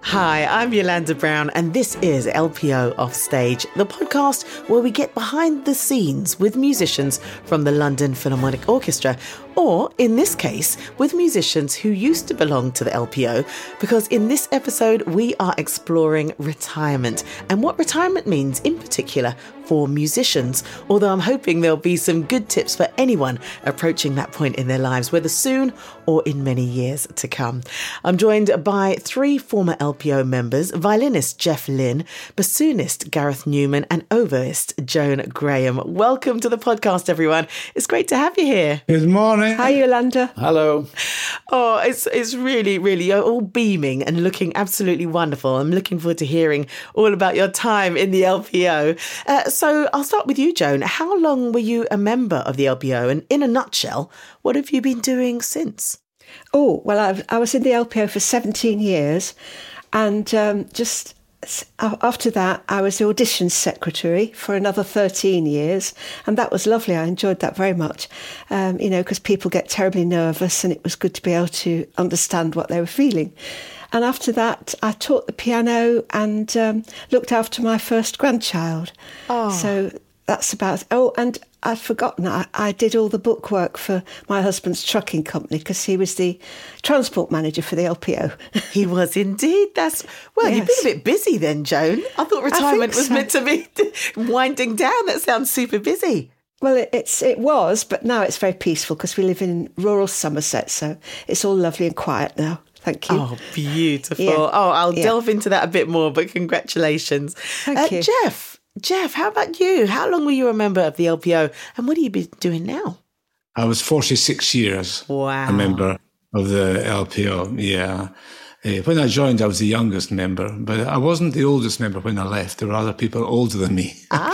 Hi, I'm Yolanda Brown, and this is LPO Offstage, the podcast where we get behind the scenes with musicians from the London Philharmonic Orchestra, or in this case, with musicians who used to belong to the LPO, because in this episode we are exploring retirement and what retirement means in particular for musicians, although I'm hoping there'll be some good tips for anyone approaching that point in their lives, whether soon or in many years to come. I'm joined by three former LPO members, violinist Jeff Lynne, bassoonist Gareth Newman, and oboist Joan Graham. Welcome to the podcast, everyone. It's great to have you here. Good morning. Hi, Yolanda. Hello. Oh, it's really, you're all beaming and looking absolutely wonderful. I'm looking forward to hearing all about your time in the LPO. So I'll start with you, Joan. How long were you a member of the LPO? And in a nutshell, what have you been doing since? Oh, well, I was in the LPO for 17 years. And just after that, I was the audition secretary for another 13 years. And that was lovely. I enjoyed that very much, because people get terribly nervous and it was good to be able to understand what they were feeling. And after that, I taught the piano and looked after my first grandchild. Oh. So that's about... Oh, and I'd forgotten, I did all the bookwork for my husband's trucking company because he was the transport manager for the LPO. He was indeed. Yes. You've been a bit busy then, Joan. I thought retirement was meant to be winding down. That sounds super busy. Well, it was, but now it's very peaceful because we live in rural Somerset, so it's all lovely and quiet now. Thank you. Oh, beautiful. Yeah. Oh, I'll delve into that a bit more, but congratulations. Thank you. Jeff, how about you? How long were you a member of the LPO and what have you been doing now? I was 46 years a member of the LPO, yeah. When I joined, I was the youngest member, but I wasn't the oldest member when I left. There were other people older than me.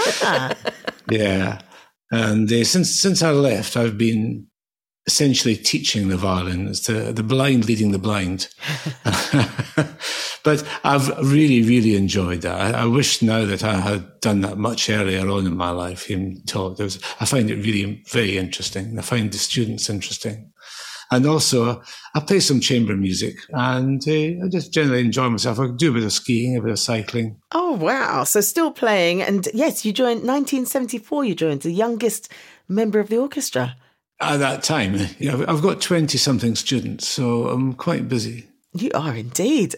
Yeah. And since I left, I've been essentially teaching the violin. It's the blind leading the blind. But I've really, really enjoyed that. I wish now that I had done that much earlier on in my life, taught. I find it really very interesting. I find the students interesting. And also, I play some chamber music and I just generally enjoy myself. I do a bit of skiing, a bit of cycling. Oh, wow. So still playing. And yes, you joined 1974, you joined the youngest member of the orchestra. At that time, I've got 20-something students, so I'm quite busy. You are indeed.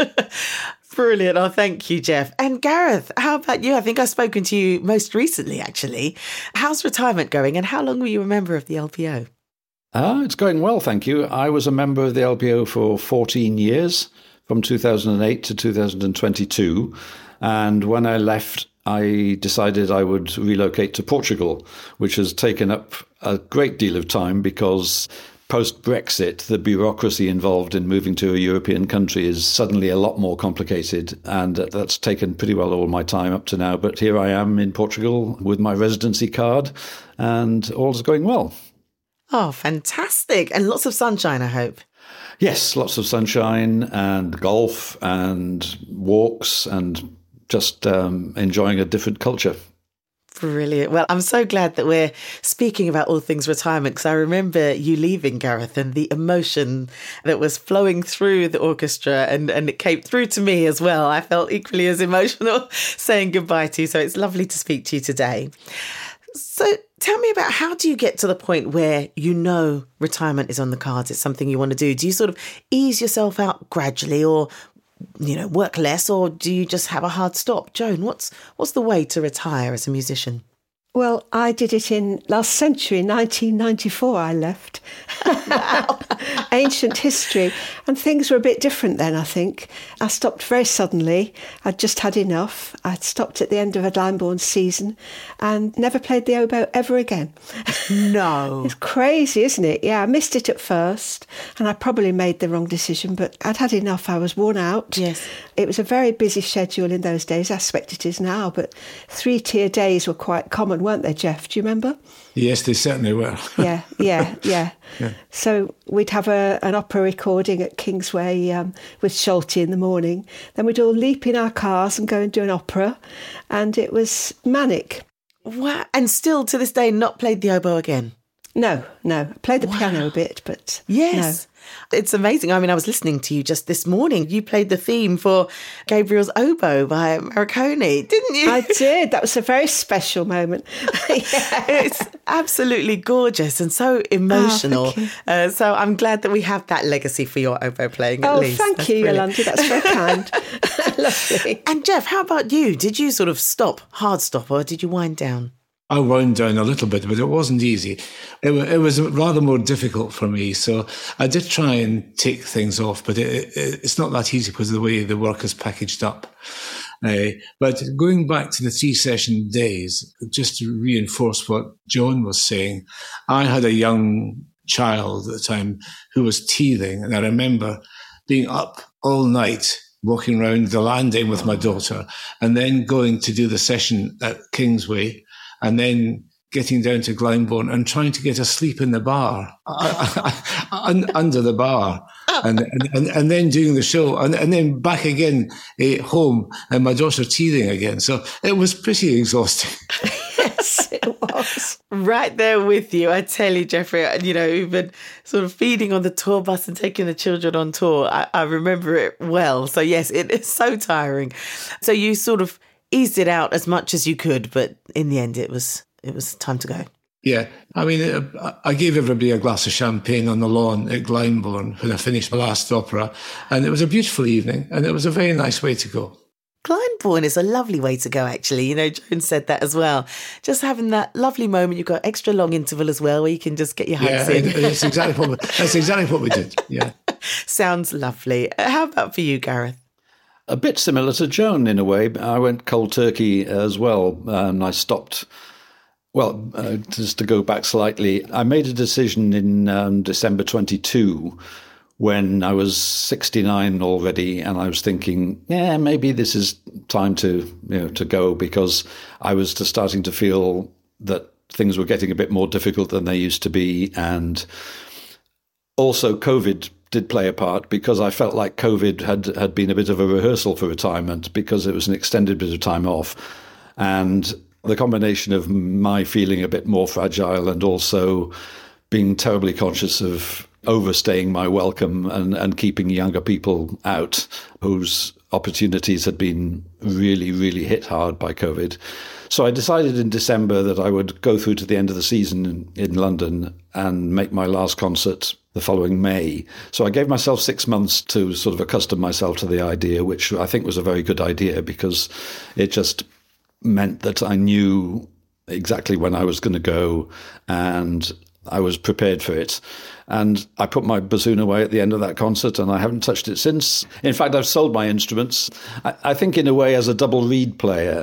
Brilliant. Oh, thank you, Jeff. And Gareth, how about you? I think I've spoken to you most recently, actually. How's retirement going and how long were you a member of the LPO? It's going well, thank you. I was a member of the LPO for 14 years, from 2008 to 2022. And when I left, I decided I would relocate to Portugal, which has taken up a great deal of time because post-Brexit, the bureaucracy involved in moving to a European country is suddenly a lot more complicated. And that's taken pretty well all my time up to now. But here I am in Portugal with my residency card and all's going well. Oh, fantastic. And lots of sunshine, I hope. Yes, lots of sunshine and golf and walks and just enjoying a different culture. Brilliant. Well, I'm so glad that we're speaking about all things retirement because I remember you leaving, Gareth, and the emotion that was flowing through the orchestra and it came through to me as well. I felt equally as emotional saying goodbye to you. So it's lovely to speak to you today. So tell me about how do you get to the point where you know retirement is on the cards, it's something you want to do? Do you sort of ease yourself out gradually or, work less, or do you just have a hard stop? Joan, what's the way to retire as a musician? Well, I did it in last century, 1994 I left. Wow. Ancient history. And things were a bit different then, I think. I stopped very suddenly. I'd just had enough. I'd stopped at the end of a Glyndebourne season and never played the oboe ever again. No. It's crazy, isn't it? Yeah, I missed it at first and I probably made the wrong decision, but I'd had enough. I was worn out. Yes. It was a very busy schedule in those days. I suspect it is now, but 3-tier days were quite common, weren't they, Jeff? Do you remember? Yes, they certainly were. Yeah. So we'd have an opera recording at Kingsway with Schulte in the morning. Then we'd all leap in our cars and go and do an opera. And it was manic. Wow. And still to this day not played the oboe again? No. I played the piano a bit, but yes. No. It's amazing. I mean, I was listening to you just this morning. You played the theme for Gabriel's Oboe by Morricone, didn't you? I did. That was a very special moment. It's absolutely gorgeous and so emotional. So I'm glad that we have that legacy for your oboe playing at least. Thank you, Yolanda. That's very kind. Lovely. And Jeff, how about you? Did you sort of hard stop, or did you wind down? I wound down a little bit, but it wasn't easy. It was rather more difficult for me. So I did try and take things off, but it's not that easy because of the way the work is packaged up. But going back to the 3-session days, just to reinforce what Joan was saying, I had a young child at the time who was teething. And I remember being up all night, walking around the landing with my daughter, and then going to do the session at Kingsway, and then getting down to Glyndebourne and trying to get asleep in the bar, under the bar, and then doing the show, and then back again home, and my daughter teething again. So it was pretty exhausting. Yes, it was. Right there with you. I tell you, Jeffrey, even sort of feeding on the tour bus and taking the children on tour, I remember it well. So yes, it is so tiring. So you sort of eased it out as much as you could, but in the end it was time to go. Yeah, I mean, I gave everybody a glass of champagne on the lawn at Glyndebourne when I finished my last opera, and it was a beautiful evening, and it was a very nice way to go. Glyndebourne is a lovely way to go, actually. Joan said that as well. Just having that lovely moment. You've got extra long interval as well, where you can just get your hugs in. That's exactly what we did. Yeah, sounds lovely. How about for you, Gareth? A bit similar to Joan in a way. I went cold turkey as well, and I stopped. Well, just to go back slightly, I made a decision in December 22 when I was 69 already, and I was thinking, maybe this is time to go, because I was just starting to feel that things were getting a bit more difficult than they used to be, and also COVID did play a part, because I felt like COVID had been a bit of a rehearsal for retirement, because it was an extended bit of time off. And the combination of my feeling a bit more fragile and also being terribly conscious of overstaying my welcome and keeping younger people out whose opportunities had been really, really hit hard by COVID. So I decided in December that I would go through to the end of the season in London and make my last concert the following May. So I gave myself 6 months to sort of accustom myself to the idea, which I think was a very good idea, because it just meant that I knew exactly when I was going to go and I was prepared for it. And I put my bassoon away at the end of that concert, and I haven't touched it since. In fact, I've sold my instruments. I think in a way, as a double reed player,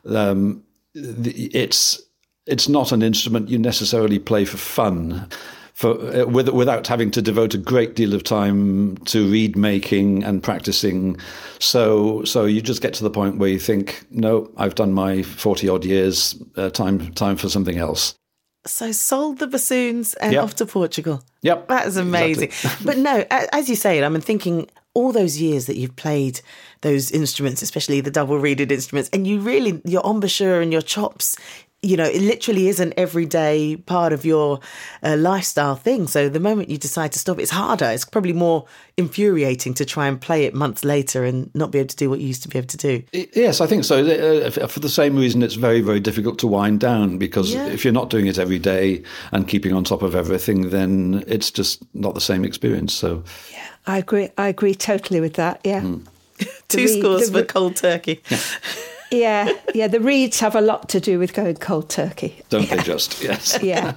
it's not an instrument you necessarily play for fun, without having to devote a great deal of time to reed making and practicing. So you just get to the point where you think, no, I've done my 40 odd years, time for something else. So sold the bassoons and off to Portugal. Yep. That is amazing. Exactly. But no, as you say it, I'm thinking all those years that you've played those instruments, especially the double-reeded instruments, and your embouchure and your chops, it literally is an everyday part of your lifestyle thing. So the moment you decide to stop, it's harder. It's probably more infuriating to try and play it months later and not be able to do what you used to be able to do. Yes, I think so. For the same reason, it's very, very difficult to wind down, because if you're not doing it every day and keeping on top of everything, then it's just not the same experience. So yeah, I agree totally with that. Yeah. Two scores for cold turkey. Yeah, the reeds have a lot to do with going cold turkey. Don't they just? Yes. Yeah.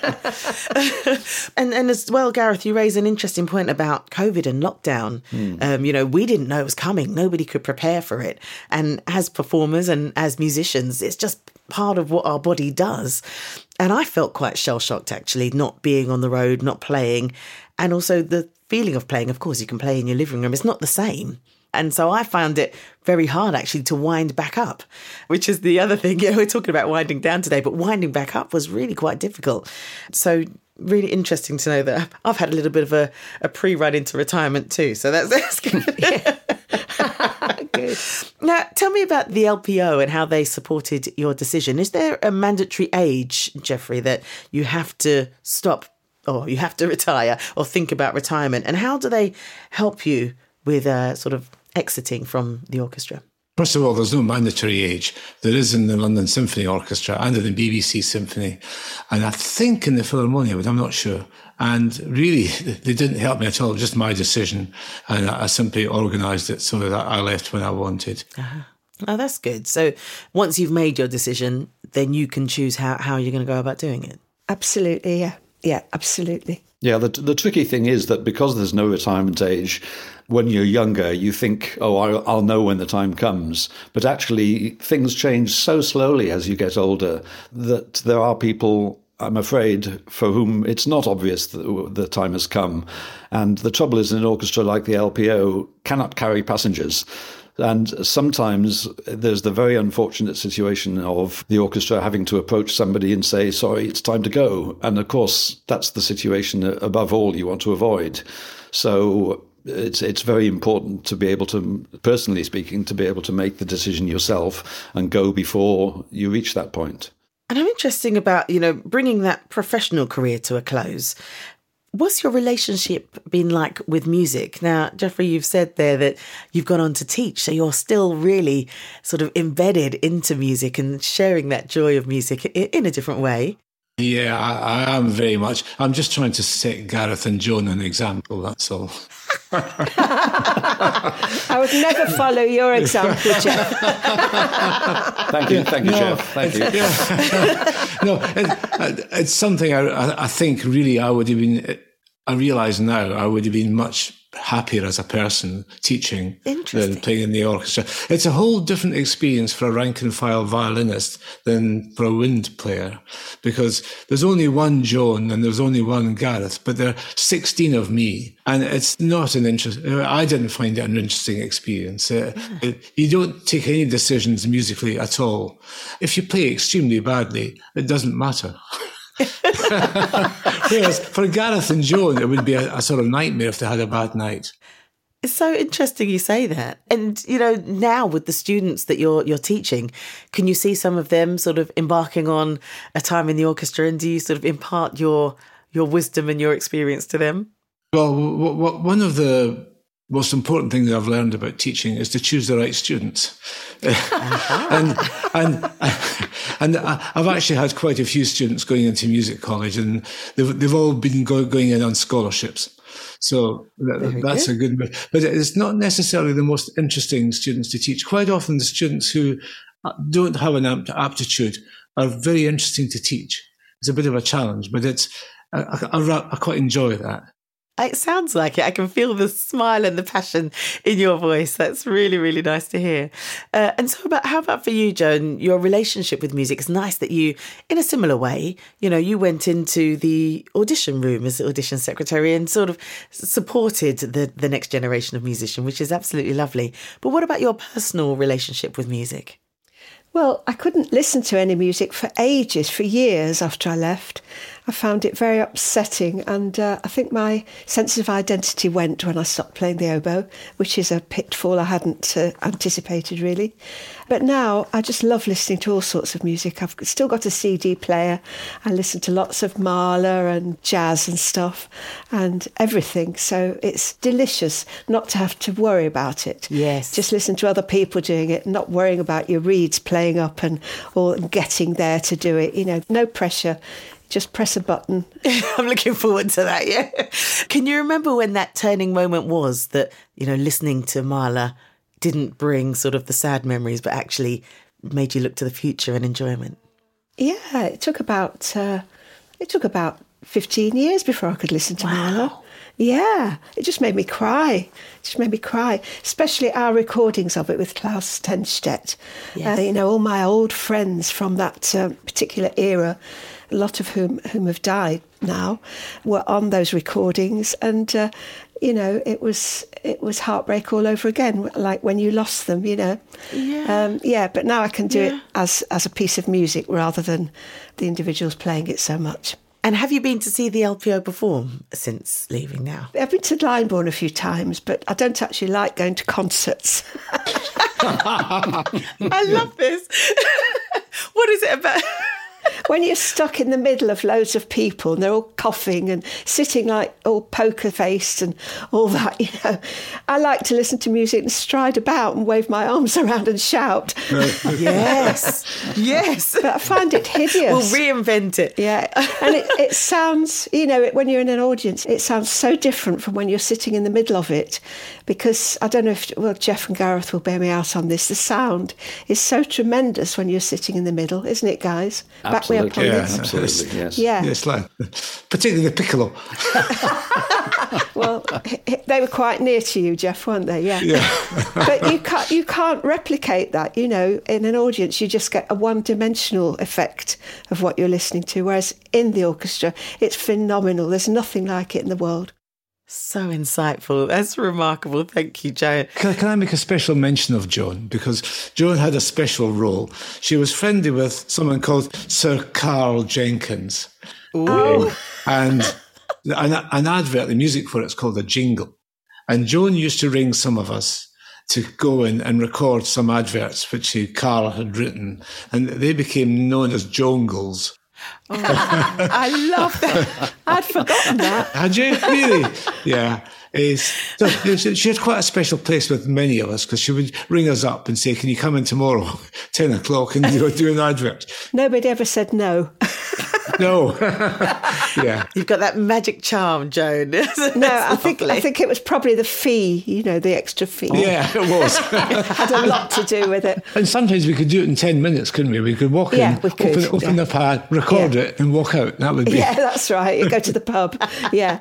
and as well, Gareth, you raise an interesting point about COVID and lockdown. We didn't know it was coming. Nobody could prepare for it. And as performers and as musicians, it's just part of what our body does. And I felt quite shell-shocked, actually, not being on the road, not playing. And also the feeling of playing. Of course, you can play in your living room. It's not the same. And so I found it very hard, actually, to wind back up, which is the other thing. We're talking about winding down today, but winding back up was really quite difficult. So really interesting to know that I've had a little bit of a pre-run into retirement too. So that's good. Good. Now, tell me about the LPO and how they supported your decision. Is there a mandatory age, Jeffrey, that you have to stop or you have to retire or think about retirement? And how do they help you with sort of exiting from the orchestra? First of all, there's no mandatory age. There is in the London Symphony Orchestra and in the BBC Symphony. And I think in the Philharmonia, but I'm not sure. And really, they didn't help me at all, just my decision. And I simply organised it so that I left when I wanted. Uh-huh. Oh, that's good. So once you've made your decision, then you can choose how you're going to go about doing it. Absolutely, yeah. Yeah, absolutely. Yeah, the tricky thing is that because there's no retirement age, when you're younger, you think, I'll know when the time comes. But actually, things change so slowly as you get older that there are people, I'm afraid, for whom it's not obvious that the time has come. And the trouble is, an orchestra like the LPO cannot carry passengers. And sometimes there's the very unfortunate situation of the orchestra having to approach somebody and say, sorry, it's time to go. And of course, that's the situation above all you want to avoid. So it's very important to be able to, personally speaking, to be able to make the decision yourself and go before you reach that point. And I'm interested about, bringing that professional career to a close. What's your relationship been like with music? Now, Jeffrey, you've said there that you've gone on to teach, so you're still really sort of embedded into music and sharing that joy of music in a different way. Yeah, I am very much. I'm just trying to set Gareth and Joan an example, that's all. I would never follow your example, Jeff. Thank you, Jeff. Thank you. No, it's something I think really I realise now I would have been much happier as a person teaching than playing in the orchestra. It's a whole different experience for a rank and file violinist than for a wind player, because there's only one Joan and there's only one Gareth, but there are 16 of me, and it's not an I didn't find it an interesting experience. You don't take any decisions musically at all. If you play extremely badly, it doesn't matter. Whereas for Gareth and Joan, it would be a sort of nightmare if they had a bad night. It's so interesting you say that. And, now with the students that you're teaching, can you see some of them sort of embarking on a time in the orchestra, and do you sort of impart your wisdom and your experience to them? Well, one of the most important thing that I've learned about teaching is to choose the right students. and I've actually had quite a few students going into music college, and they've all been going in on scholarships. So that's a good move. But it's not necessarily the most interesting students to teach. Quite often the students who don't have an aptitude are very interesting to teach. It's a bit of a challenge, but I quite enjoy that. It sounds like it. I can feel the smile and the passion in your voice. That's really, really nice to hear. And so how about for you, Joan, your relationship with music? It's nice that you, in a similar way, you went into the audition room as audition secretary and sort of supported the next generation of musicians, which is absolutely lovely. But what about your personal relationship with music? Well, I couldn't listen to any music for ages, for years after I left. I found it very upsetting, and I think my sense of identity went when I stopped playing the oboe, which is a pitfall I hadn't anticipated, really. But now I just love listening to all sorts of music. I've still got a CD player. I listen to lots of Mahler and jazz and stuff and everything. So it's delicious not to have to worry about it. Yes. Just listen to other people doing it, not worrying about your reeds playing up or getting there to do it. No pressure. Just press a button. I'm looking forward to that, yeah. Can you remember when that turning moment was that, listening to Mahler didn't bring sort of the sad memories, but actually made you look to the future and enjoyment? Yeah, it took about 15 years before I could listen to Mahler. Yeah, it just made me cry. Especially our recordings of it with Klaus Tenstedt. Yes. All my old friends from that particular era, a lot of whom have died now, were on those recordings, and it was heartbreak all over again, like when you lost them. Yeah. But now I can do it as a piece of music rather than the individuals playing it so much. And have you been to see the LPO perform since leaving now? I've been to Lyneborn a few times, but I don't actually like going to concerts. I love this. What is it about? When you're stuck in the middle of loads of people and they're all coughing and sitting like all poker-faced and all that, I like to listen to music and stride about and wave my arms around and shout. Yes. But I find it hideous. We'll reinvent it. Yeah. And it sounds, when you're in an audience, it sounds so different from when you're sitting in the middle of it, because I don't know if, Jeff and Gareth will bear me out on this. The sound is so tremendous when you're sitting in the middle, isn't it, guys? Absolutely. Absolutely, yes. Yeah. Yes, like, particularly the piccolo. Well, they were quite near to you, Jeff, weren't they? Yeah. But you can't replicate that, in an audience. You just get a one-dimensional effect of what you're listening to, whereas in the orchestra, it's phenomenal. There's nothing like it in the world. So insightful. That's remarkable. Thank you, Joan. Can I make a special mention of Joan? Because Joan had a special role. She was friendly with someone called Sir Carl Jenkins. Ooh. And an advert, the music for it's called a jingle. And Joan used to ring some of us to go in and record some adverts which Carl had written. And they became known as jongles. Oh, I love that. I'd forgotten that. Had you? Really? Yeah. So she had quite a special place with many of us, because she would ring us up and say, can you come in tomorrow, 10 o'clock, and do an advert? Nobody ever said no. No. Yeah. You've got that magic charm, Joan. No, I think it was probably the fee, the extra fee. Yeah, it was. Had a lot to do with it. And sometimes we could do it in 10 minutes, couldn't we? We could walk in, open the pad, record it, and walk out. That would be... Yeah, that's right. You go to the pub. Yeah.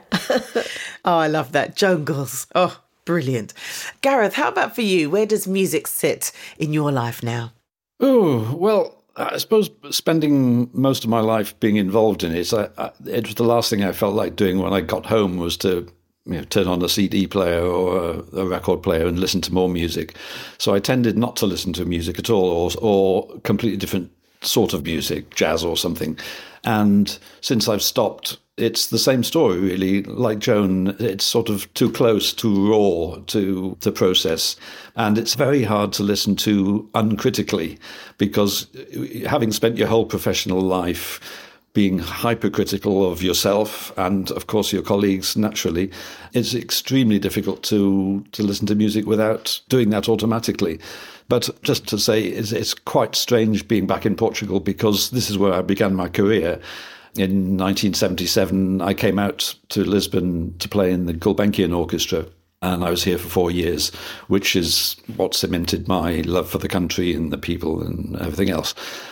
Oh, I love that. Jongles. Oh, brilliant. Gareth, how about for you? Where does music sit in your life now? Oh, well, I suppose spending most of my life being involved in it, it was the last thing I felt like doing when I got home was to turn on a CD player or a record player and listen to more music. So I tended not to listen to music at all, or completely different sort of music, jazz or something. And since I've stopped, it's the same story, really. Like Joan, it's sort of too close, too raw to process. And it's very hard to listen to uncritically, because having spent your whole professional life being hypercritical of yourself and, of course, your colleagues, naturally, it's extremely difficult to listen to music without doing that automatically. But just to say, it's quite strange being back in Portugal, because this is where I began my career. In 1977, I came out to Lisbon to play in the Gulbenkian Orchestra, and I was here for 4 years, which is what cemented my love for the country and the people and everything else.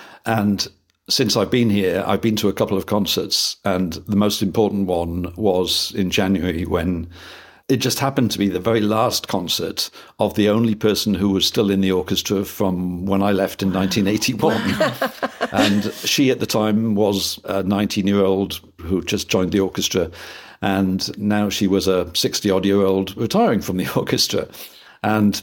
And since I've been here, I've been to a couple of concerts, and the most important one was in January, when it just happened to be the very last concert of the only person who was still in the orchestra from when I left in 1981. And she at the time was a 19-year-old who just joined the orchestra. And now she was a 60-odd-year-old retiring from the orchestra. And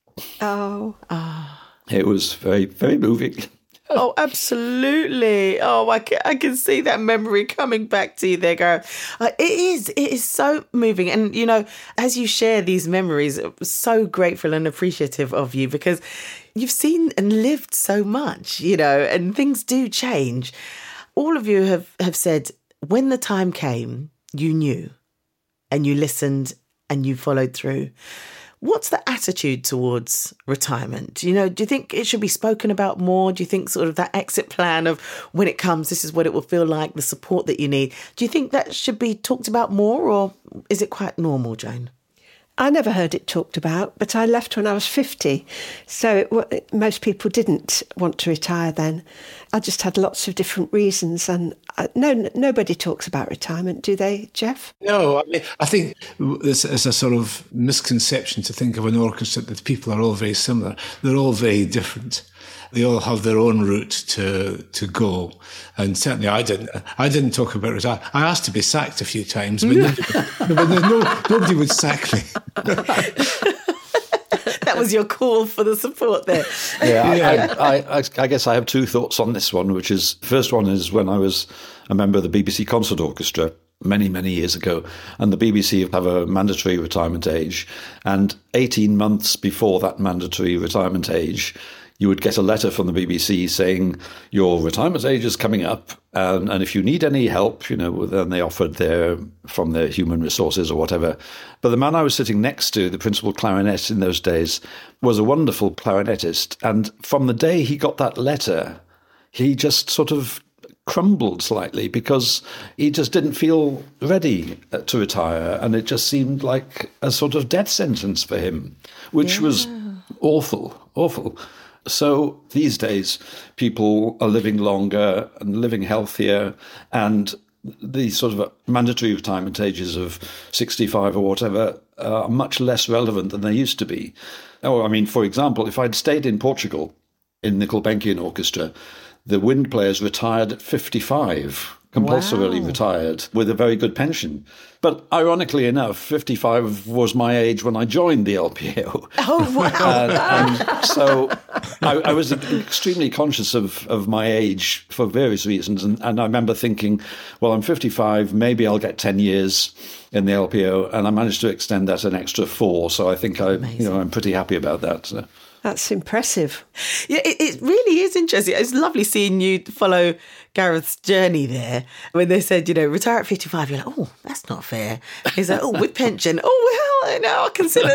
it was very, very moving. Oh, absolutely. Oh, I can see that memory coming back to you there, Gareth. It is so moving. And, as you share these memories, so grateful and appreciative of you, because you've seen and lived so much, and things do change. All of you have said, when the time came, you knew, and you listened, and you followed through. What's the attitude towards retirement? Do you think it should be spoken about more? Do you think sort of that exit plan of when it comes, this is what it will feel like, the support that you need? Do you think that should be talked about more, or is it quite normal, Joan? I never heard it talked about, but I left when I was 50. So most people didn't want to retire then. I just had lots of different reasons. And nobody talks about retirement, do they, Jeff? No, I think it's a sort of misconception to think of an orchestra that people are all very similar. They're all very different. They all have their own route to go, and certainly I didn't talk about it. I asked to be sacked a few times, but nobody would sack me. That was your call for the support there. I guess I have two thoughts on this one, which is, first one is when I was a member of the BBC Concert Orchestra many, many years ago, and the BBC have a mandatory retirement age, and 18 months before that mandatory retirement age, you would get a letter from the BBC saying your retirement age is coming up, and if you need any help, then they offered from their human resources or whatever. But the man I was sitting next to, the principal clarinet in those days, was a wonderful clarinetist. And from the day he got that letter, he just sort of crumbled slightly because he just didn't feel ready to retire. And it just seemed like a sort of death sentence for him, which was awful, awful. So these days, people are living longer and living healthier, and the sort of mandatory retirement ages of 65 or whatever are much less relevant than they used to be. For example, if I'd stayed in Portugal in the Gulbenkian Orchestra, the wind players retired at 55, compulsorily retired with a very good pension. But ironically enough, 55 was my age when I joined the LPO. Oh, wow. And so I was extremely conscious of my age for various reasons. And I remember thinking, well, I'm 55, maybe I'll get 10 years in the LPO. And I managed to extend that an extra 4. So I think I'm pretty happy about that. So. That's impressive. Yeah, it really is interesting. It's lovely seeing you follow Gareth's journey there. When they said, retire at 55, you're like, oh, that's not fair. He's like, oh, with pension. Oh, well, I'll consider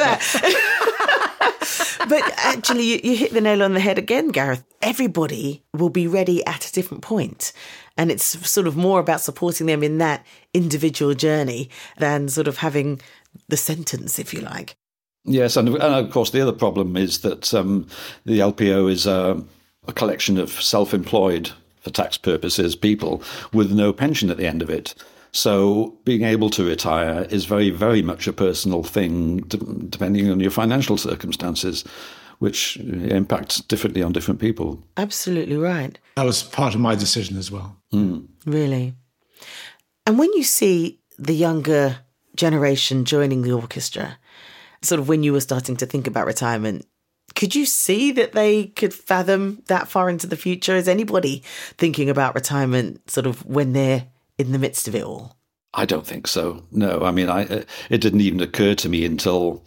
that. But actually, you hit the nail on the head again, Gareth. Everybody will be ready at a different point. And it's sort of more about supporting them in that individual journey than sort of having the sentence, if you like. Yes, and of course the other problem is that the LPO is a collection of self-employed, for tax purposes, people with no pension at the end of it. So being able to retire is very, very much a personal thing, depending on your financial circumstances, which impacts differently on different people. Absolutely right. That was part of my decision as well. Really? And when you see the younger generation joining the orchestra, sort of when you were starting to think about retirement, could you see that they could fathom that far into the future? Is anybody thinking about retirement sort of when they're in the midst of it all? I don't think so. No, it didn't even occur to me until,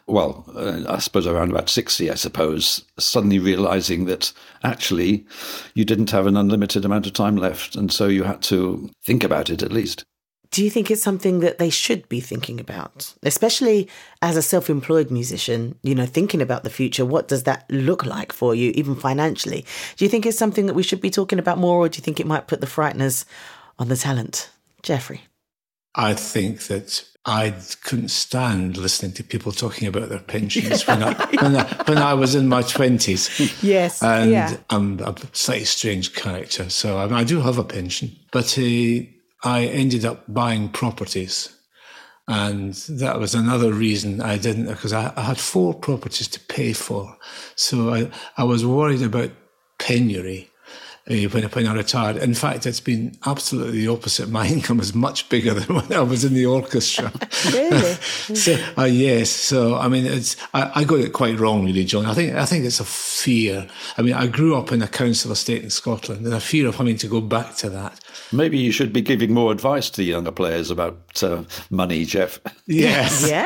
I suppose around about 60, I suppose, suddenly realising that actually you didn't have an unlimited amount of time left. And so you had to think about it at least. Do you think it's something that they should be thinking about, especially as a self-employed musician, thinking about the future? What does that look like for you, even financially? Do you think it's something that we should be talking about more, or do you think it might put the frighteners on the talent? Jeffrey? I think that I couldn't stand listening to people talking about their pensions when I was in my 20s. Yes. And I'm a slightly strange character, so I do have a pension. But I ended up buying properties, and that was another reason I didn't, because I had 4 properties to pay for. So I was worried about penury when I retired. In fact, it's been absolutely the opposite. My income is much bigger than when I was in the orchestra. Really? So yes. So I got it quite wrong, really, John. I think it's a fear. I grew up in a council estate in Scotland, and a fear of having to go back to that. Maybe you should be giving more advice to the younger players about money, Jeff. Yes. Yeah.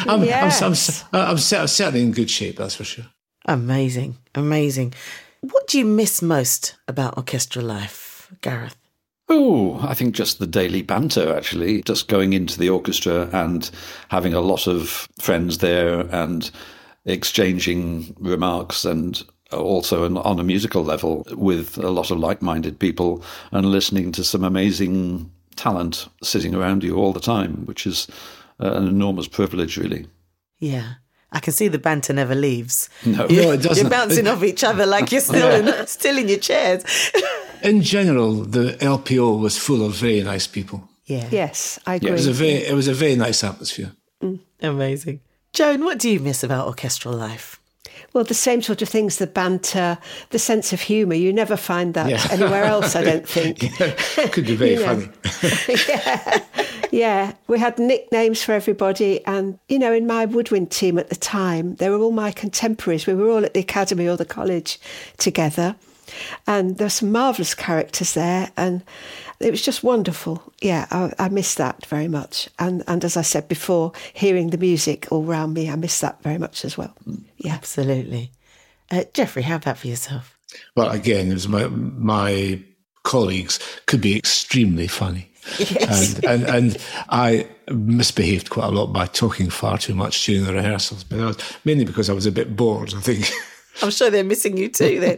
I'm certainly in good shape, that's for sure. Amazing. What do you miss most about orchestral life, Gareth? Oh, I think just the daily banter, actually. Just going into the orchestra and having a lot of friends there and exchanging remarks, and also on a musical level with a lot of like-minded people, and listening to some amazing talent sitting around you all the time, which is an enormous privilege, really. Yeah. I can see the banter never leaves. No, it doesn't. You're bouncing off each other like you're still in your chairs. In general, the LPO was full of very nice people. Yeah. Yes, I agree. Yeah, it was a very nice atmosphere. Amazing. Joan, what do you miss about orchestral life? Well, the same sort of things, the banter, the sense of humour. You never find that anywhere else, I don't think. Could be very funny. Yeah, we had nicknames for everybody. And, you know, in my woodwind team at the time, they were all my contemporaries. We were all at the academy or the college together. And there were some marvellous characters there. And it was just wonderful. Yeah, I miss that very much. And as I said before, hearing the music all around me, I miss that very much as well. Yeah, absolutely. Geoffrey, how about for yourself? Well, again, it was my colleagues could be extremely funny. Yes. And I misbehaved quite a lot by talking far too much during the rehearsals, but that was mainly because I was a bit bored, I think. I'm sure they're missing you too then.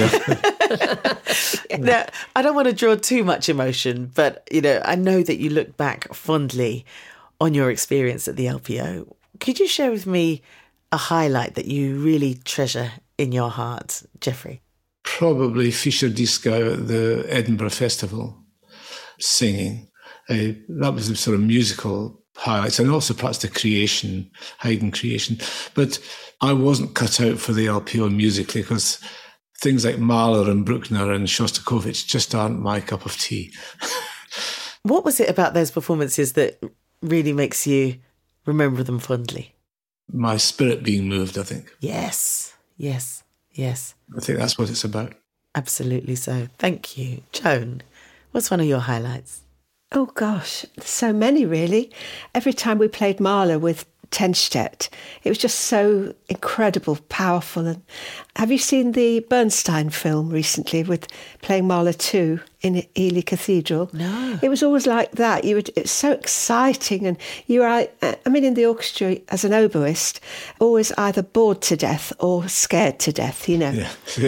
Now, I don't want to draw too much emotion, but, you know, I know that you look back fondly on your experience at the LPO. Could you share with me a highlight that you really treasure in your heart, Geoffrey? Probably Fischer Dieskau at the Edinburgh Festival, singing. That was the sort of musical highlights, and also perhaps the creation, Haydn creation. But I wasn't cut out for the LPO musically because things like Mahler and Bruckner and Shostakovich just aren't my cup of tea. What was it about those performances that really makes you remember them fondly? My spirit being moved, I think. Yes. I think that's what it's about. Absolutely so. Thank you. Joan, what's one of your highlights? Oh, gosh, so many, really. Every time we played Mahler with Tenstedt, it was just so incredible, powerful. And have you seen the Bernstein film recently with playing Mahler 2 in Ely Cathedral? No. It was always like that. It's so exciting. And in the orchestra as an oboist, always either bored to death or scared to death, you know. Yeah.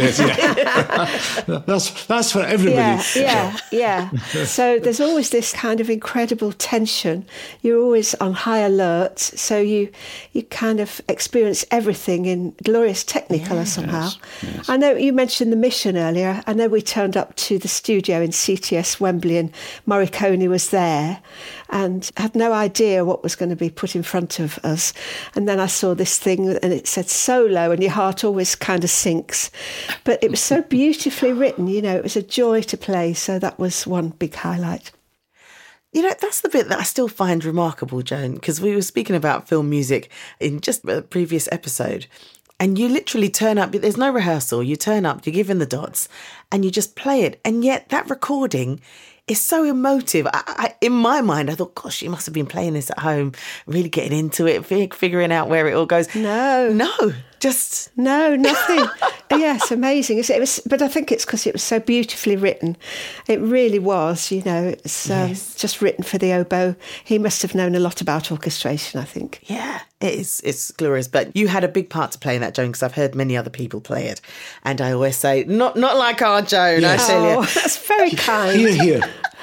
That's for everybody. Yeah. So there's always this kind of incredible tension. You're always on high alert. So you kind of experience everything in glorious technicolor somehow. Yes. I know you mentioned the Mission earlier. I know we turned up to the studio in CTS Wembley and Morricone was there and had no idea what was going to be put in front of us. And then I saw this thing and it said solo, and your heart always kind of sinks. But it was so beautifully written, you know, it was a joy to play. So that was one big highlight. You know, that's the bit that I still find remarkable, Joan, because we were speaking about film music in just a previous episode. And you literally turn up, there's no rehearsal, you turn up, you're given the dots and you just play it. And yet that recording is so emotive. In my mind, I thought, gosh, you must have been playing this at home, really getting into it, figuring out where it all goes. No, nothing. Yes, amazing. But I think it's because it was so beautifully written. It really was, you know, it's just written for the oboe. He must have known a lot about orchestration, I think. Yeah, it's glorious. But you had a big part to play in that, Joan, because I've heard many other people play it. And I always say, not like our Joan, yes. I tell you. Oh, that's very kind. Here.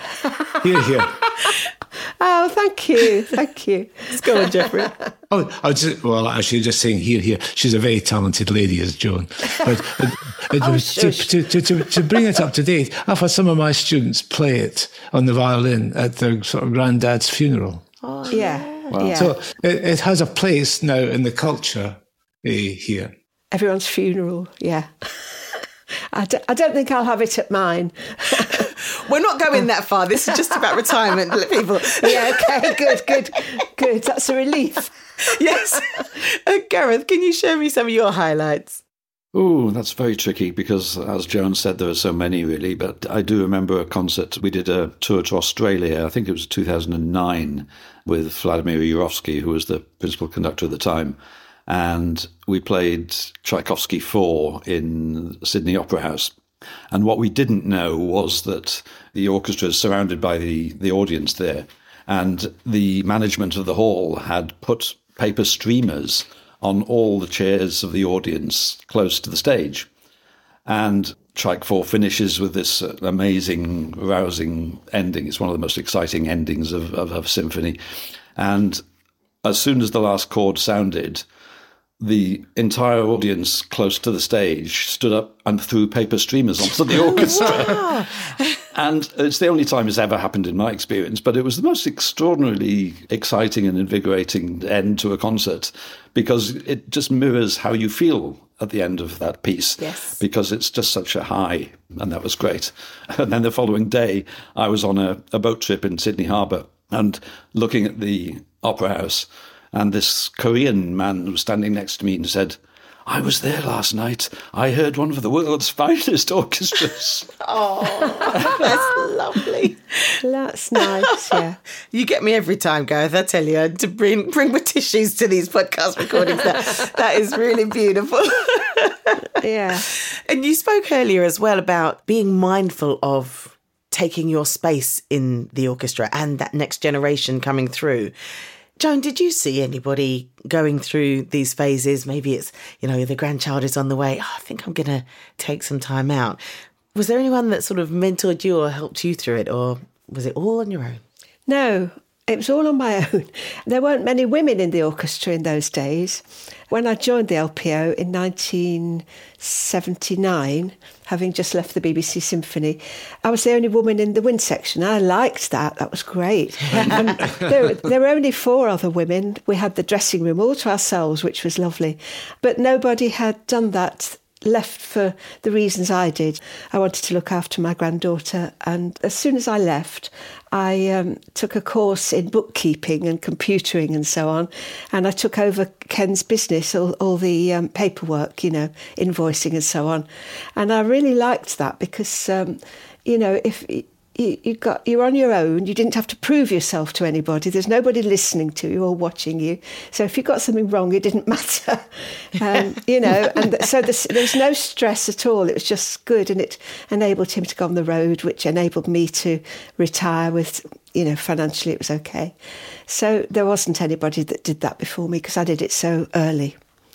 Oh, thank you. Let's go on, Geoffrey. Actually, just saying here. She's a very talented lady, is Joan. But to bring it up to date, I've had some of my students play it on the violin at their sort of granddad's funeral. Oh, yeah. Wow. Yeah. So it has a place now in the culture here. Everyone's funeral, yeah. I don't think I'll have it at mine. We're not going that far. This is just about retirement, people. Yeah, okay, good. That's a relief. Yes. Gareth, can you show me some of your highlights? Oh, that's very tricky because, as Joan said, there are so many really. But I do remember a concert. We did a tour to Australia. I think it was 2009 with Vladimir Jurovsky, who was the principal conductor at the time. And we played Tchaikovsky 4 in Sydney Opera House. And what we didn't know was that the orchestra is surrounded by the audience there. And the management of the hall had put paper streamers on all the chairs of the audience close to the stage. And Tchaik 4 finishes with this amazing, rousing ending. It's one of the most exciting endings of symphony. And as soon as the last chord sounded, the entire audience close to the stage stood up and threw paper streamers onto the orchestra. Wow. And it's the only time it's ever happened in my experience, but it was the most extraordinarily exciting and invigorating end to a concert because it just mirrors how you feel at the end of that piece. Yes. Because it's just such a high, and that was great. And then the following day, I was on a boat trip in Sydney Harbour and looking at the opera house. And this Korean man was standing next to me and said, "I was there last night. I heard one of the world's finest orchestras." Oh, that's lovely. That's nice, yeah. You get me every time, Gareth, I tell you, to bring my tissues to these podcast recordings. That is really beautiful. Yeah. And you spoke earlier as well about being mindful of taking your space in the orchestra and that next generation coming through. Joan, did you see anybody going through these phases? Maybe it's, the grandchild is on the way. Oh, I think I'm going to take some time out. Was there anyone that sort of mentored you or helped you through it, or was it all on your own? No, it was all on my own. There weren't many women in the orchestra in those days. When I joined the LPO in 1979, having just left the BBC Symphony, I was the only woman in the wind section. I liked that. That was great. And there were only 4 other women. We had the dressing room all to ourselves, which was lovely. But nobody had done that, left for the reasons I did. I wanted to look after my granddaughter, and as soon as I left, I took a course in bookkeeping and computering and so on, and I took over Ken's business, all the paperwork, invoicing and so on. And I really liked that because, if you're on your own, you didn't have to prove yourself to anybody. There's nobody listening to you or watching you. So if you got something wrong, it didn't matter, and so there's no stress at all. It was just good, and it enabled him to go on the road, which enabled me to retire with, financially it was okay. So there wasn't anybody that did that before me because I did it so early.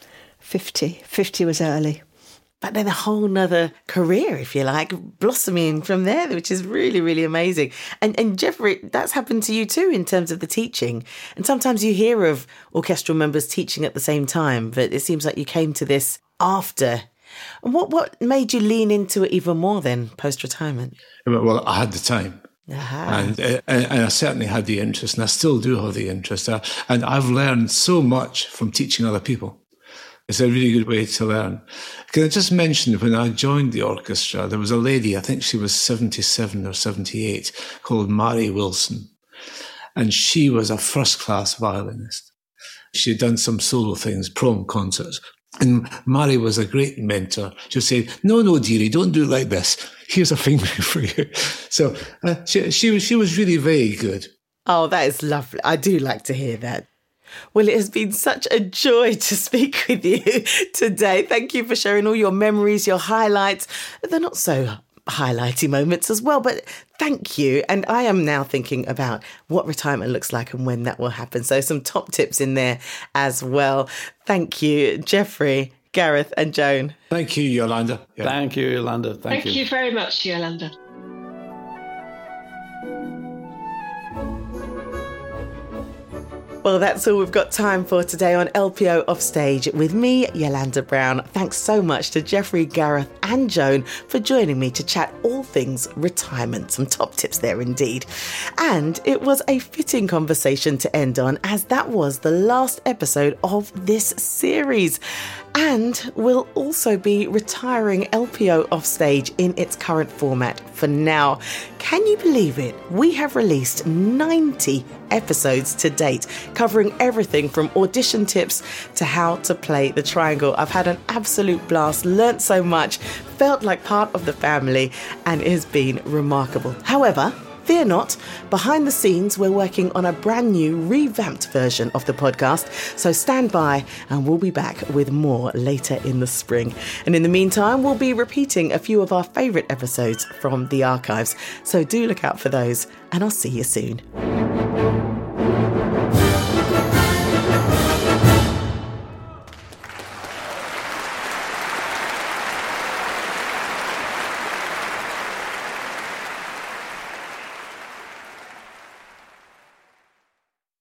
50 was early. But then a whole nother career, if you like, blossoming from there, which is really, really amazing. And Jeffrey, that's happened to you too in terms of the teaching. And sometimes you hear of orchestral members teaching at the same time, but it seems like you came to this after. And what made you lean into it even more then, post-retirement? Well, I had the time. Aha. And I certainly had the interest, and I still do have the interest. And I've learned so much from teaching other people. It's a really good way to learn. Can I just mention, when I joined the orchestra, there was a lady, I think she was 77 or 78, called Mary Wilson. And she was a first-class violinist. She had done some solo things, prom concerts. And Mary was a great mentor. She'd say, no, dearie, don't do it like this. Here's a finger for you. So she was really very good. Oh, that is lovely. I do like to hear that. Well, it has been such a joy to speak with you today. Thank you for sharing all your memories, your highlights. They're not so highlighty moments as well, but thank you. And I am now thinking about what retirement looks like and when that will happen. So some top tips in there as well. Thank you, Jeffrey, Gareth and Joan. Thank you, Yolanda. Yeah. Thank you, Yolanda. Thank you. Thank you very much, Yolanda. Well, that's all we've got time for today on LPO Offstage with me, Yolanda Brown. Thanks so much to Jeffrey, Gareth and Joan for joining me to chat all things retirement. Some top tips there indeed. And it was a fitting conversation to end on, as that was the last episode of this series. And we'll also be retiring LPO Offstage in its current format for now. Can you believe it? We have released 90 episodes to date, covering everything from audition tips to how to play the triangle. I've had an absolute blast, learnt so much, felt like part of the family, and it has been remarkable. However, fear not, behind the scenes, we're working on a brand new revamped version of the podcast. So stand by and we'll be back with more later in the spring. And in the meantime, we'll be repeating a few of our favourite episodes from the archives. So do look out for those, and I'll see you soon.